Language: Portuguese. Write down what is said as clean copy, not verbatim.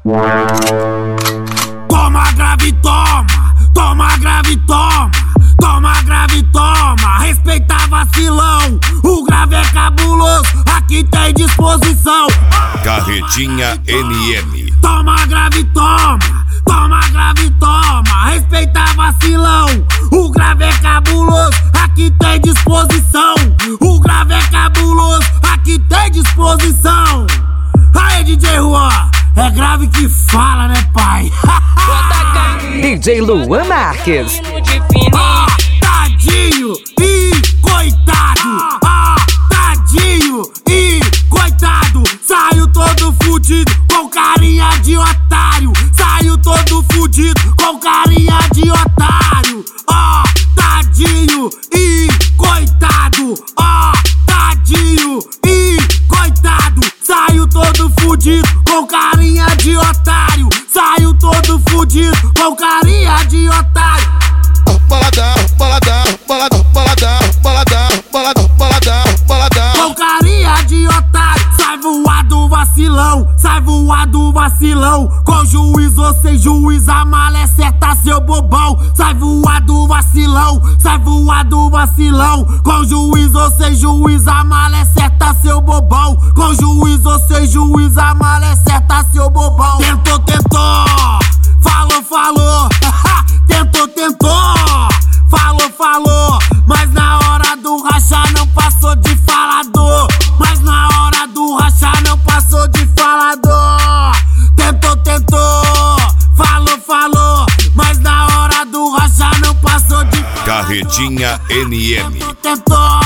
Toma grave, toma, toma grave, toma, toma grave, toma. Respeita vacilão, o grave é cabuloso, aqui tem disposição. Carretinha NM. Toma grave, toma, toma grave, toma. Respeita vacilão, o grave é cabuloso, aqui tem disposição. O grave é cabuloso, aqui tem disposição. Aê, DJ Juan, é grave que fala, né, pai? DJ Luan Marques. Tadinho e coitado, tadinho e coitado. Saiu todo fudido com carinha de otário. Saiu todo fudido com carinha de otário. Tadinho e coitado, tadinho e coitado. Saiu todo fudido com carinha de otário. Saiu todo fudido com carinha de otário. Boladão, boladão, boladão, boladão, boladão, boladão, boladão, boladão. Com carinha de otário. Sai voado vacilão, sai voado vacilão. Com juiz ou sem juiz, a mala é certa, seu bobão. Sai voado vacilão, sai voado vacilão. Com juiz ou sem juiz, a mala é certa, seu bobão. Com juiz ou sem juiz, a mala é certa, seu bobão. Tentou, tentou, falou, falou. Tentou, tentou, falou, falou. Mas na hora do rachar não passou de falador. Mas na hora do rachar não passou de falador. Tentou, tentou, falou, falou. Mas na hora do rachar não passou de falador. Carretinha NM. Tentou,